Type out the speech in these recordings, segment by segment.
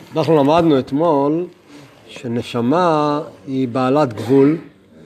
אנחנו למדנו אתמול שנשמה היא בעלת גבול,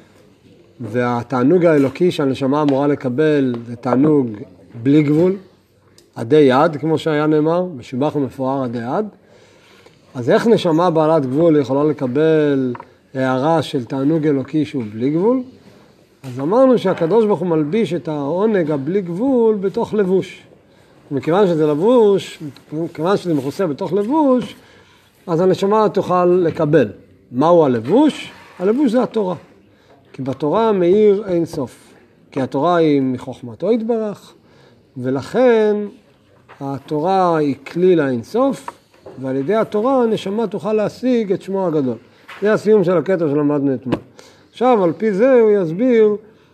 והתענוג האלוקי שהנשמה אמורה לקבל זה תענוג בלי גבול, עדי יד, כמו שהיה נאמר, משובח ומפואר עדי יד. אז איך נשמה בעלת גבול יכולה לקבל הערה של תענוג אלוקי שהוא בלי גבול? אז אמרנו שהקדוש ברוך הוא מלביש את העונג הבלי גבול בתוך לבוש. מכיוון שזה לבוש, מכיוון שזה מכוסה בתוך לבוש, אז הנשמה תוכל לקבל. מהו הלבוש? הלבוש זה התורה. כי בתורה מאיר אין סוף. כי התורה היא מחוכמתו יתברך, ולכן התורה היא כלי לאין סוף, ועל ידי התורה הנשמה תוכל להשיג את שמו הגדול. זה הסיום של הקטע שלמדנו אתמול. עכשיו על פי זה הוא יסביר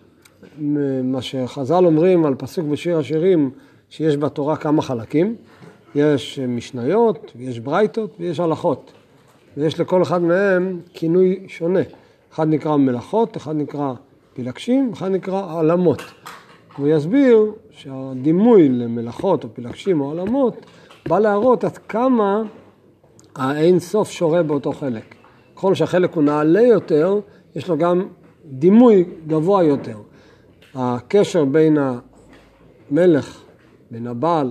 מה שחז"ל אומרים על פסוק בשיר השירים, שיש בתורה כמה חלקים. יש משניות, ויש ברייתות, ויש הלכות. ויש לכל אחד מהם כינוי שונה. אחד נקרא מלאכות, אחד נקרא פילגשים, אחד נקרא עלמות. הוא יסביר שהדימוי למלאכות או פילגשים או עלמות בא להראות עד כמה האין סוף שורה באותו חלק. ככל שהחלק הוא נעלה יותר, יש לו גם דימוי גבוה יותר. הקשר בין המלך, בין הבעל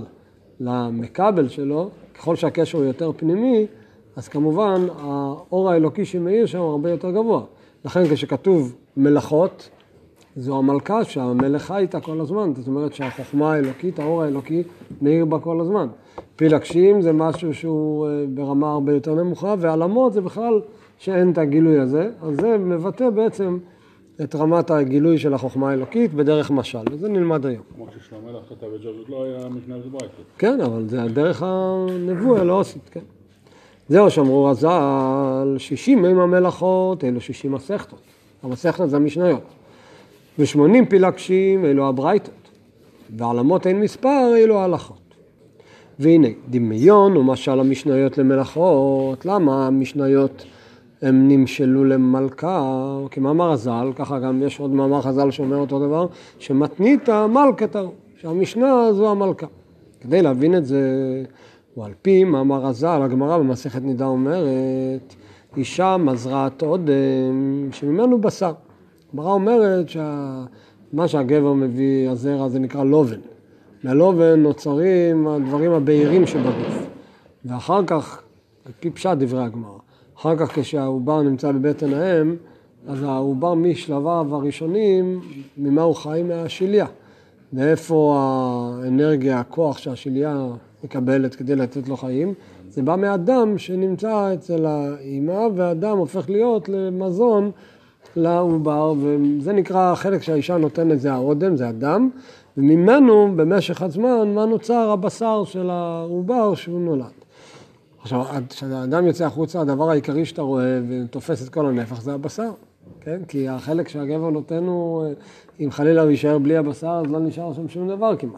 למקבל שלו, ככל שהקשר הוא יותר פנימי, אז כמובן האור האלוקי שמאיר שם הוא הרבה יותר גבוה. לכן כשכתוב מלאכות, זו המלכה שהמלך חי איתה כל הזמן. זאת אומרת שהחוכמה האלוקית, האור האלוקי, מאיר בה כל הזמן. פילגשים זה משהו שהוא ברמה הרבה יותר נמוכה, ועלמות זה בכלל שאין את הגילוי הזה. אז זה מבטא בעצם את רמת הגילוי של החוכמה האלוקית בדרך משל. וזה נלמד היום. כמו ששלמה כתב את זה, זאת לא היה משנה לברייתות. כן, אבל זה דרך הנבואה, לא עשית, כן. זהו שאמרו רז"ל, 60 עם המלאכות, אלו 60 מסכתות. המסכתות זה המשניות. ו80 פילגשים, אלו הברייתות. ועלמות אין מספר, אלו ההלכות. והנה, דמיון ומשל המשניות למלאכות. למה המשניות הם נמשלו למלכה? כמאמר רז"ל, ככה גם יש עוד מאמר חז"ל שאומר אותו דבר, שמתנית מלכת, שהמשנה זו המלכה. כדי להבין את זה, ועל פי מאמר רז"ל, הגמרא במסכת נידה אומרת, אישה מזרעת אודם שממנו בשר. הגמרא אומרת שמה שהגבר מביא הזרע זה נקרא לובן. מהלובן נוצרים הדברים הבהירים שבגוף. ואחר כך, על פי פשט דברי הגמרא, אחר כך כשהעובר נמצא בבטן האם, אז העובר משלביו הראשונים, ממה הוא חי? מהשיליה. ואיפה האנרגיה, הכוח שהשיליה מקבלת כדי לתת לו חיים? זה בא מהדם שנמצא אצל האמא, והדם הופך להיות למזון לעובר, וזה נקרא החלק שהאישה נותנת, זה האודם, זה הדם, וממנו במשך הזמן מה נוצר הבשר של העובר שהוא נולד. עכשיו, כשהאדם יוצא החוצה, הדבר העיקרי שאתה רואה ותופס את כל הנפח זה הבשר, כן? כי החלק שהגבר נותן הוא, אם חלילה הוא יישאר בלי הבשר, אז לא נשאר שם שום דבר כמעט.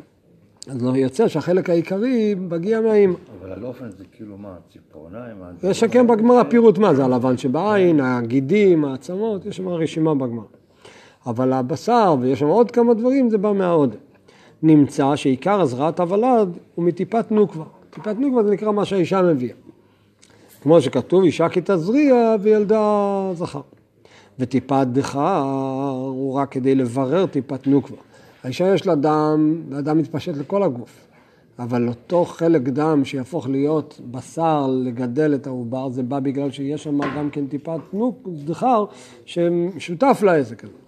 אז לא יוצא שהחלק העיקרי מגיע מהאמא. אבל הלופן זה כאילו מה? ציפורניים? יש שכן בגמרא פירוט מה זה, הלבן שבעין, הגידים, העצמות, יש שם רשימה בגמרא. אבל הבשר, ויש שם עוד כמה דברים, זה בא מהאודם. נמצא שעיקר הזרעת הוולד הוא מטיפת נוקבה. טיפת נוקבה זה נקרא מה שהאישה מביאה. כמו שכתוב, אישה כי תזריע וילדה זכר. וטיפת דחר הוא רק כדי לברר טיפת נוקבה. האישה יש לה דם, והדם מתפשט לכל הגוף. אבל אותו חלק דם שיהפוך להיות בשר לגדל את העובר, זה בא בגלל שיש שם גם כן טיפת דחר ששותף לעסק הזה.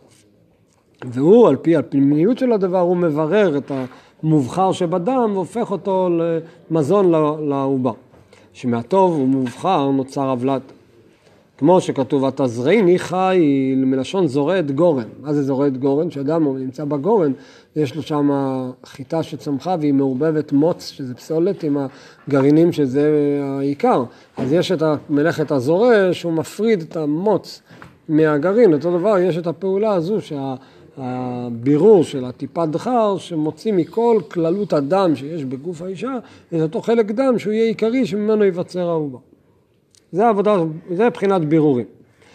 והוא, על פי הפנימיות של הדבר, הוא מברר את המובחר שבדם והופך אותו למזון לעובר. שמהטוב ומובחר נוצר הבלד. כמו שכתוב, התזריני חי מלשון זורד גורן. מה זה זורד גורן? שאדם נמצא בגורן, יש לו שם חיטה שצמחה והיא מעורבבת מוץ, שזה פסולת עם הגרעינים שזה העיקר. אז יש את מלאכת הזורע שהוא מפריד את המוץ מהגרעין. אותו דבר, יש את הפעולה הזו שהבירור של הטיפת דחר שמוציא מכל כללות הדם שיש בגוף האישה, את אותו חלק דם שהוא יהיה עיקרי שממנו ייווצר העובר. זה העבודה, זה מבחינת בירורים.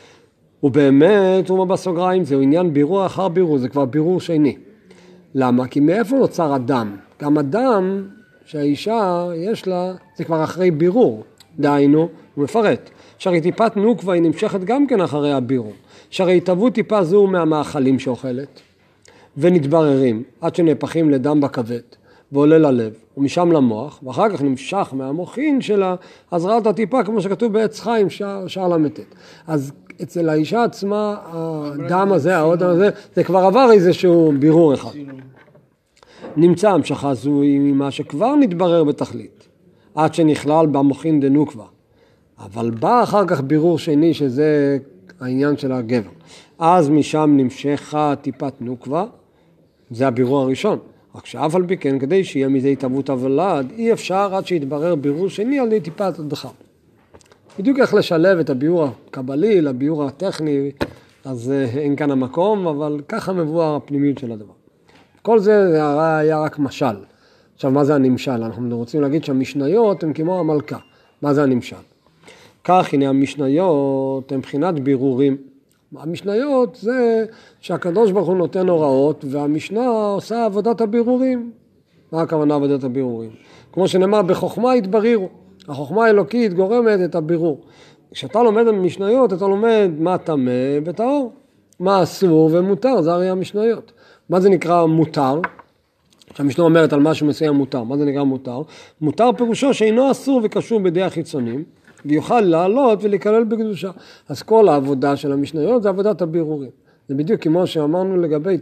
ובאמת, הוא בסוגריים, זהו עניין בירור אחר בירור, זה כבר בירור שני. למה? כי מאיפה נוצר הדם? גם הדם שהאישה יש לה, זה כבר אחרי בירור. דהיינו, הוא מפרט, שהרי טיפת נוקבה היא נמשכת גם כן אחרי הבירור, שהרי התהוות טיפה זו מהמאכלים שאוכלת, ונתבררים עד שנהפכים לדם בכבד, ועולה ללב, ומשם למוח, ואחר כך נמשך מהמוחין של הזרעת הטיפה, כמו שכתוב בעץ חיים, שער למתת. אז אצל האישה עצמה, הדם הזה, העוד הזה, זה כבר עבר איזשהו בירור אחד. נמצא המשכה זו ממה שכבר נתברר בתכלית, עד שנכלל במוחין דנוקבה. אבל בא אחר כך בירור שני, שזה העניין של הגבר. אז משם נמשכה טיפת נוקבה, זה הבירור הראשון. רק שאף על פי כן, כדי שיהיה מזה התהוות הוולד, אי אפשר עד שיתברר בירור שני על ידי טיפת הדחר. בדיוק איך לשלב את הביור הקבלי לביור הטכני, אז אין כאן המקום, אבל ככה מבואר הפנימיות של הדבר. כל זה היה רק משל. עכשיו, מה זה הנמשל? אנחנו רוצים להגיד שהמשניות הן כמו המלכה. מה זה הנמשל? כך, הנה המשניות הן מבחינת בירורים. המשניות זה שהקדוש ברוך הוא נותן הוראות, והמשנה עושה עבודת הבירורים. מה הכוונה עבודת הבירורים? כמו שנאמר, בחוכמה התברירו. החוכמה האלוקית גורמת את הבירור. כשאתה לומד במשניות, אתה לומד מה טמא וטהור, מה אסור ומותר, זה הרי המשניות. מה זה נקרא מותר? כשהמשנה אומרת על משהו מסוים מותר, מה זה נקרא מותר? מותר פירושו שאינו אסור וקשור בידי החיצונים, ויוכל לעלות ולהיכלל בקדושה. אז כל העבודה של המשניות זה עבודת הבירורים. זה בדיוק כמו שאמרנו לגבי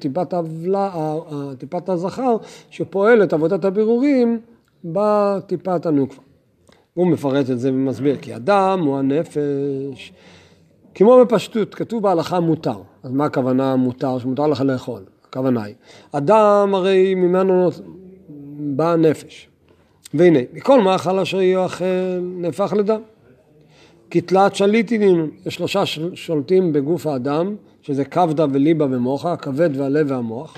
טיפת הזכר, שפועלת עבודת הבירורים בטיפת הנוקבה. הוא מפרט את זה ומסביר, כי אדם הוא הנפש. כמו בפשטות, כתוב בהלכה מותר. אז מה הכוונה מותר? שמותר לך לאכול. הכוונה היא, אדם הרי ממנו בא נפש. והנה, מכל מאכל אשר יאכל נהפך לדם. כי תלת שליטים, יש 3 שולטים בגוף האדם, שזה כבדה וליבה ומוחה, הכבד והלב והמוח,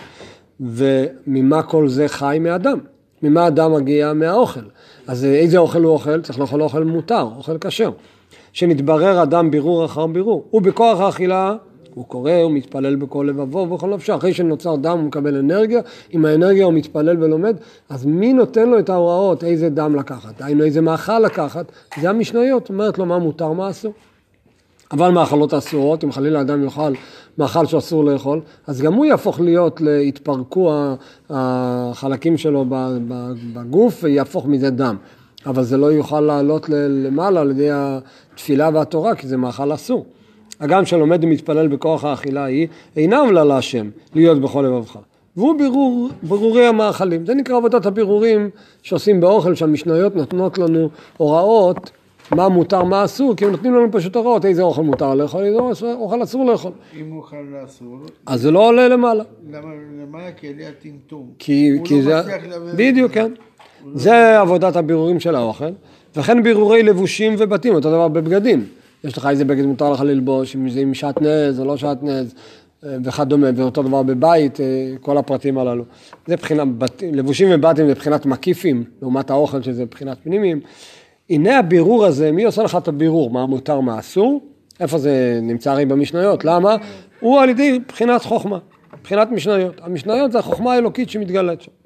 וממה כל זה חי מאדם. ממה אדם מגיע? מהאוכל. אז איזה אוכל הוא אוכל? צריך לאכול אוכל מותר, אוכל כשר. שנתברר אדם בירור אחר בירור. ובכוח האכילה, הוא קורא, הוא מתפלל בכל לבבו ובכל נפשו. אחרי שנוצר דם הוא מקבל אנרגיה, עם האנרגיה הוא מתפלל ולומד, אז מי נותן לו את ההוראות? איזה דם לקחת? היינו איזה מאכל לקחת? זה המשניות, אומרת לו מה מותר, מה אסור. אבל מאכלות אסורות, אם חלילה אדם יאכל מאכל שאסור לאכול, אז גם הוא יהפוך להיות להתפרקו החלקים שלו בגוף ויהפוך מזה דם. אבל זה לא יוכל לעלות למעלה על ידי התפילה והתורה, כי זה מאכל אסור. הגם שלומד ומתפלל בכוח האכילה היא, אינה עולה להשם להיות בכל לבבך. והוא בירורי המאכלים. זה נקרא עבודת הבירורים שעושים באוכל, שהמשניות נותנות לנו הוראות, מה מותר, מה אסור, כי הם נותנים לנו פשוט הוראות, איזה אוכל מותר לאכול, איזה אוכל אסור לאכול. אם הוא אוכל לאסור, אז זה לא עולה למעלה. למה למעלה? כי אליה טמטום. כי זה, בדיוק, כן. זה עבודת הבירורים של האוכל, וכן בירורי לבושים ובתים, אותו דבר בבגדים. יש לך איזה בגד מותר לך ללבוש, אם זה עם שעטנז או לא שעטנז, וכדומה, ואותו דבר בבית, כל הפרטים הללו. זה בחינת, לבושים ובתים זה בחינת מקיפים, לעומת האוכל שזה בחינת פנימיים. הנה הבירור הזה, מי עושה לך את הבירור? מה מותר, מה אסור? איפה זה נמצא הרי במשניות? למה? הוא על ידי בחינת חוכמה, בחינת משניות. המשניות זה החוכמה האלוקית שמתגלת שם.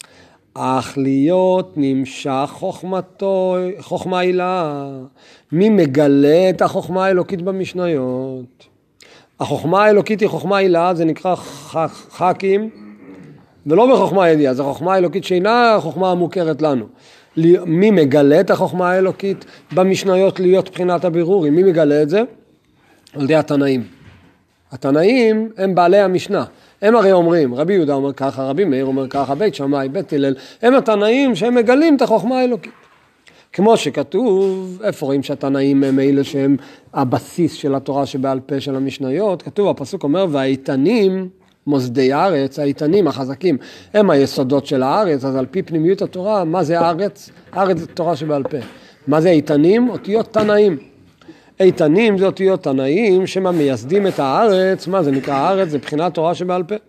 אך להיות נמשך חוכמתו, חוכמה הילה. מי מגלה את החוכמה האלוקית במשניות? החוכמה האלוקית היא חוכמה הילה, זה נקרא חכים, ולא בחוכמה הידיעה, זה חוכמה האלוקית שאינה החוכמה המוכרת לנו. מי מגלה את החוכמה האלוקית במשניות להיות בחינת הבירורים? מי מגלה את זה? על ידי התנאים. התנאים הם בעלי המשנה. הם הרי אומרים, רבי יהודה אומר ככה, רבי מאיר אומר ככה, בית שמאי, בית הלל, הם התנאים שהם מגלים את החוכמה האלוקית. כמו שכתוב, איפה רואים שהתנאים הם אלה שהם הבסיס של התורה שבעל פה של המשניות, כתוב, הפסוק אומר, והאיתנים, מוסדי הארץ, האיתנים החזקים, הם היסודות של הארץ, אז על פי פנימיות התורה, מה זה הארץ? הארץ זה תורה שבעל פה. מה זה איתנים? אותיות תנאים. איתנים זה אותיות תנאים שמייסדים את הארץ, מה זה נקרא הארץ? זה בחינת תורה שבעל פה.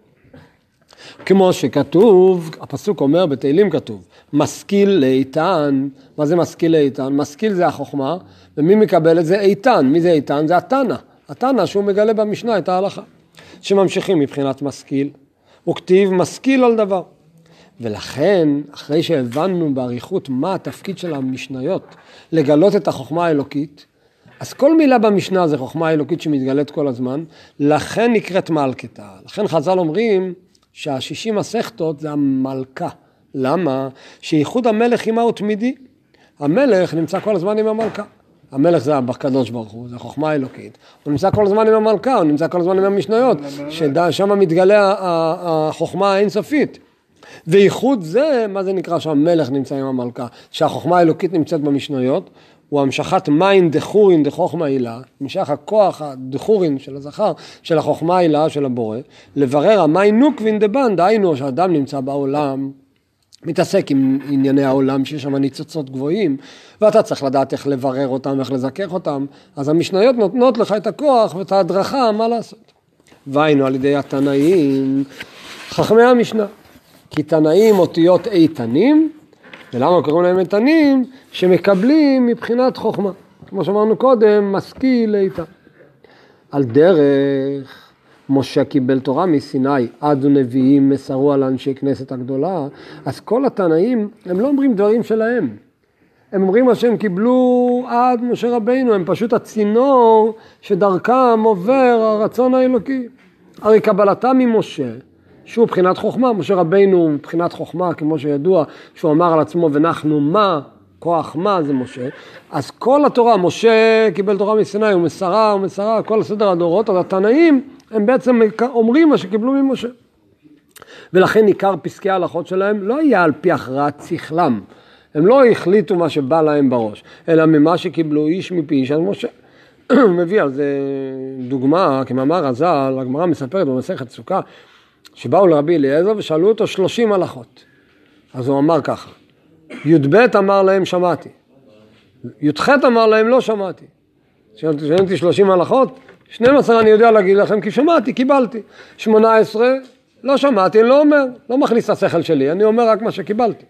כמו שכתוב, הפסוק אומר בתהילים כתוב, משכיל לאיתן. מה זה משכיל לאיתן? משכיל זה החוכמה, ומי מקבל את זה? איתן. מי זה איתן? זה התנא. התנא שהוא מגלה במשנה את ההלכה. שממשיכים מבחינת משכיל, וכתיב משכיל על דבר. ולכן, אחרי שהבנו בעריכות מה התפקיד של המשניות, לגלות את החוכמה האלוקית, אז כל מילה במשנה זה חוכמה אלוקית שמתגלית כל הזמן, לכן נקראת מלכתא. לכן חז"ל אומרים שה60 מסכתות זה המלכה. למה? שייחוד המלך עמה הוא תמידי. המלך נמצא כל הזמן עם המלכה. המלך זה הקדוש ברוך הוא, זה חוכמה אלוקית. הוא נמצא כל הזמן עם המלכה, הוא נמצא כל הזמן עם המשניות, ששם מתגלה החוכמה האינסופית. וייחוד זה, מה זה נקרא שהמלך נמצא עם המלכה? שהחוכמה האלוקית נמצאת במשניות, הוא המשכת מים דחורין דחוכמה הילה, המשך הכוח הדחורין של הזכר, של החוכמה הילה של הבורא, לברר המי נוקבין דבן, דהיינו שהאדם נמצא בעולם, מתעסק עם ענייני העולם שיש שם ניצוצות גבוהים, ואתה צריך לדעת איך לברר אותם, איך לזכך אותם, אז המשניות נותנות לך את הכוח ואת ההדרכה מה לעשות. והיינו על ידי התנאים, חכמי המשנה, כי תנאים אותיות איתנים, ולמה קוראים להם איתנים? שמקבלים מבחינת חוכמה. כמו שאמרנו קודם, משכיל איתן. על דרך, משה קיבל תורה מסיני, עד ונביאים מסרו על אנשי כנסת הגדולה, אז כל התנאים, הם לא אומרים דברים שלהם. הם אומרים מה שהם קיבלו עד משה רבינו, הם פשוט הצינור שדרכם עובר הרצון האלוקי. הרי קבלתם ממשה, שהוא בחינת חוכמה, משה רבינו בחינת חוכמה, כמו שידוע, שהוא אמר על עצמו, ונחנו מה, כוח מה זה משה, אז כל התורה, משה קיבל תורה מסיני, הוא מסרה, כל הסדר הדורות, אז התנאים, הם בעצם אומרים מה שקיבלו ממשה. ולכן עיקר פסקי ההלכות שלהם לא היה על פי הכרעת שכלם, הם לא החליטו מה שבא להם בראש, אלא ממה שקיבלו איש מפי איש על משה. מביא על זה דוגמה, כמאמר רז"ל, הגמרא מספרת במסכת סוכה, שבאו לרבי אליעזר ושאלו אותו 30 הלכות. אז הוא אמר ככה, י"ב אמר להם שמעתי, י"ח אמר להם לא שמעתי. שאלתי 30 הלכות, 12 אני יודע להגיד לכם כי שמעתי, קיבלתי. 18 לא שמעתי, אני לא אומר, לא מכניס את השכל שלי, אני אומר רק מה שקיבלתי.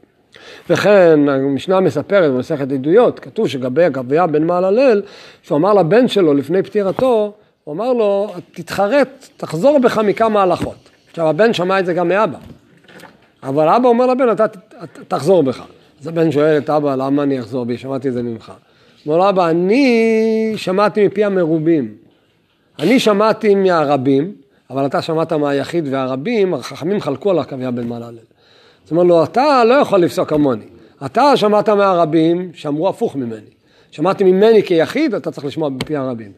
וכן המשנה מספרת במסכת עדויות, כתוב שגבי אביה בן מהללאל, שהוא אמר לבן שלו לפני פטירתו, הוא אמר לו, תתחרט, תחזור בך מכמה הלכות. עכשיו הבן שמע את זה גם מאבא, אבל אבא אומר לבן, אתה תחזור בך. אז הבן שואל את אבא, למה אני אחזור בי? שמעתי את זה ממך. אומר לו, אבא, אני שמעתי מפי המרובים, אני שמעתי מהרבים, אבל אתה שמעת מהיחיד והרבים, החכמים חלקו על אביה בן מהללאל. זאת אומרת לו, אתה לא יכול לפסוק כמוני, אתה שמעת מהרבים שאמרו הפוך ממני. שמעתי ממני כיחיד, אתה צריך לשמוע בפי הרבים.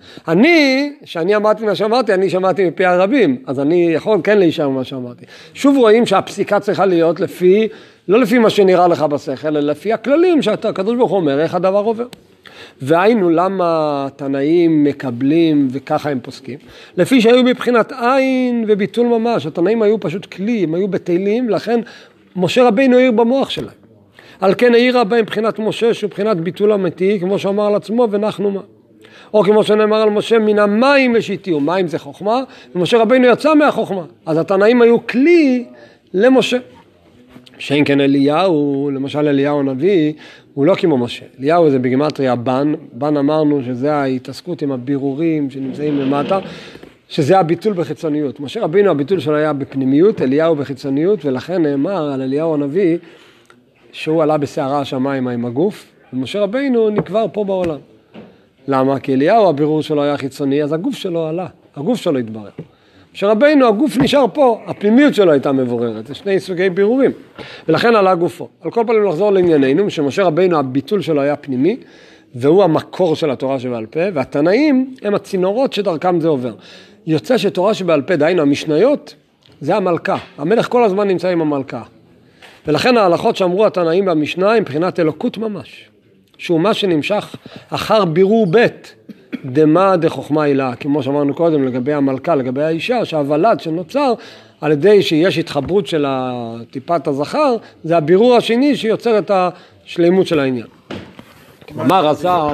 שאני אמרתי מה שאמרתי, אני שמעתי מפי הרבים, אז אני יכול כן להישאר מה שאמרתי. שוב רואים שהפסיקה צריכה להיות לא לפי מה שנראה לך בשכל, אלא לפי הכללים שאתה, הקדוש ברוך הוא אומר, איך הדבר עובר. והיינו למה תנאים מקבלים וככה הם פוסקים. לפי שהיו מבחינת עין וביטול ממש, התנאים היו פשוט כלי, הם היו בטלים, לכן משה רבינו העיר במוח שלהם. על כן העירה בהם מבחינת משה שהוא מבחינת ביטול אמיתי, כמו שאמר על עצמו ונחנו מה. או כמו שנאמר על משה, מן המים השיתיהו, מים זה חוכמה, ומשה רבינו יצא מהחוכמה. אז התנאים היו כלי למשה. שאין כן אליהו, למשל אליהו הנביא, הוא לא כמו משה. אליהו זה בגימטריה בן, בן אמרנו שזה ההתעסקות עם הבירורים שנמצאים למטה, שזה הביטול בחיצוניות. משה רבינו הביטול שלו היה בפנימיות, אליהו בחיצוניות, ולכן נאמר על אליהו הנביא, שהוא עלה בסערה השמיים עם הגוף, ומשה רבינו נקבר פה בעולם. למה? כי אליהו הבירור שלו היה חיצוני, אז הגוף שלו עלה, הגוף שלו התברר. משה רבינו הגוף נשאר פה, הפנימיות שלו הייתה מבוררת, זה שני סוגי בירורים, ולכן עלה גופו. על כל פעמים לחזור לענייננו, שמשה רבינו הביטול שלו היה פנימי, והוא המקור של התורה שבעל פה, והתנאים הם הצינורות שדרכם זה עובר. יוצא שתורה שבעל פה, דהיינו המשניות, זה המלכה. המלך כל הזמן נמצא עם המלכה. ולכן ההלכות שאמרו התנאים במשנה הם מבחינת אלוקות ממש. שהוא מה שנמשך אחר בירור בית, דמה דחוכמה הילה. כמו שאמרנו קודם לגבי המלכה, לגבי האישה, שהוולד שנוצר על ידי שיש התחברות של טיפת הזכר, זה הבירור השני שיוצר את השלימות של העניין. אמר רז"ל,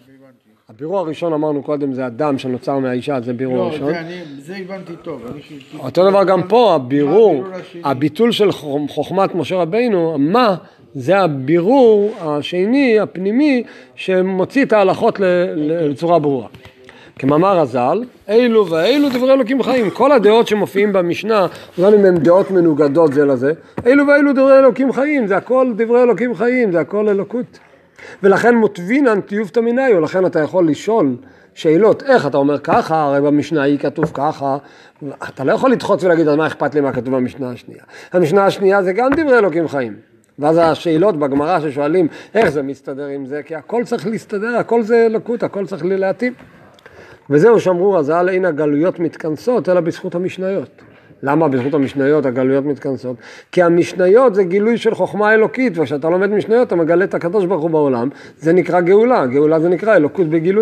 הבירור הראשון אמרנו קודם זה הדם שנוצר מהאישה, זה בירור ראשון. זה הבנתי טוב. אותו דבר גם פה, הבירור, הביטול של חוכמת משה רבינו, מה זה הבירור השני, הפנימי, שמוציא את ההלכות לצורה ברורה. כמאמר הז"ל, אילו ואילו דברי אלוקים חיים. כל הדעות שמופיעים במשנה, גם אם הן דעות מנוגדות זה לזה, אילו ואילו דברי אלוקים חיים, זה הכל דברי אלוקים חיים, זה הכל אלוקות. ולכן מוטבינן טיובתא מיניה, לכן אתה יכול לשאול שאלות, איך אתה אומר ככה, הרי במשנה היא כתוב ככה, אתה לא יכול לדחות ולהגיד, אז מה אכפת לי מה כתוב במשנה השנייה? המשנה השנייה זה גם דברי אלוקים חיים. ואז השאלות בגמרא ששואלים, איך זה מסתדר עם זה? כי הכל צריך להסתדר, הכל זה אלוקות, הכל צריך להתאים. וזהו שאמרו, הז"ל אין הגלויות מתכנסות, אלא בזכות המשניות. למה בזכות המשניות הגלויות מתכנסות? כי המשניות זה גילוי של חוכמה אלוקית, וכשאתה לומד משניות אתה מגלה את הקדוש ברוך הוא בעולם, זה נקרא גאולה, גאולה זה נקרא אלוקות בגילוי.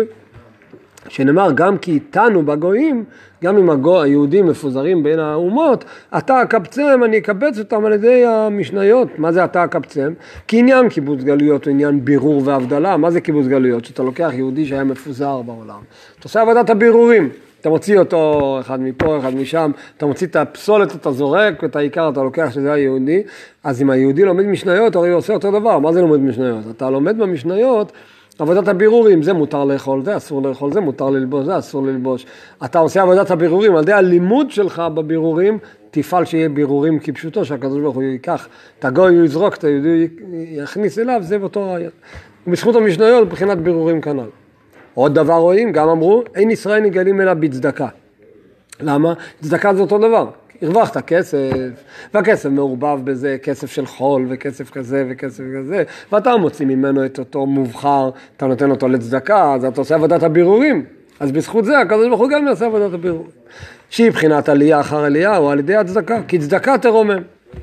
שנאמר גם כי איתנו בגויים, גם אם היהודים מפוזרים בין האומות, אתה אקבצם, אני אקבץ אותם על ידי המשניות. מה זה אתה אקבצם? כי עניין קיבוץ גלויות הוא עניין בירור והבדלה. מה זה קיבוץ גלויות? שאתה לוקח יהודי שהיה מפוזר בעולם. אתה עושה עבודת הבירורים. אתה מוציא אותו אחד מפה, אחד משם, אתה מוציא את הפסולת, אתה זורק, ואת העיקר אתה לוקח שזה היהודי. אז אם היהודי לומד משניות, הרי הוא עושה אותו דבר. מה זה לומד משניות? אתה לומד במשניות, עבודת הבירורים, זה מותר לאכול, זה אסור לאכול, זה מותר ללבוש, זה אסור ללבוש. אתה עושה עבודת הבירורים, על ידי הלימוד שלך בבירורים, תפעל שיהיה בירורים כפשוטו, שהקדוש ברוך הוא ייקח, את הגוי הוא יזרוק, את היהודי יכניס אליו, זה באותו רעיון. ובזכות המשניות, מבחינת בירורים כנ"ל. עוד דבר רואים, גם אמרו, אין ישראל נגלים אלא בצדקה. למה? צדקה זה אותו דבר. הרווחת כסף, והכסף מעורבב בזה, כסף של חול וכסף כזה וכסף כזה, ואתה מוציא ממנו את אותו מובחר, אתה נותן אותו לצדקה, אז אתה עושה עבודת הבירורים. אז בזכות זה הקדוש ברוך הוא גם יעשה עבודת הבירורים. שהיא בחינת עלייה אחר עלייה, או על ידי הצדקה, כי צדקה תרומם.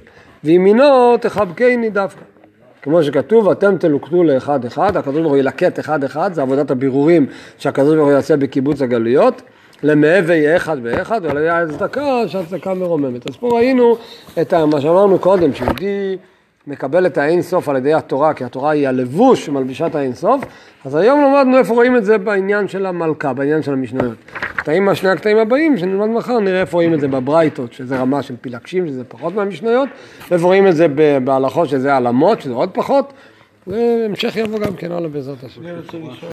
וימינו תחבקני דווקא. כמו שכתוב, אתם תלוקטו לאחד אחד, הקדוש ברוך הוא ילקט אחד אחד, זה עבודת הבירורים שהקדוש ברוך הוא יעשה בקיבוץ הגלויות, למעבר יהיה אחד ואחד, ועל ידי הצדקה שהצדקה מרוממת. אז פה ראינו את מה שאמרנו קודם, שיהודי מקבל את האין סוף על ידי התורה, כי התורה היא הלבוש שמלבישה את האין סוף, אז היום למדנו איפה רואים את זה בעניין של המלכה, בעניין של המשניות. שני הקטעים הבאים, שנלמד מחר, נראה איפה רואים את זה בברייתות, שזה רמה של פילגשים, שזה פחות מהמשניות, ואיפה רואים את זה בהלכות, שזה העלמות, שזה עוד פחות, והמשך יבוא גם כן הלאה בעזרת השם.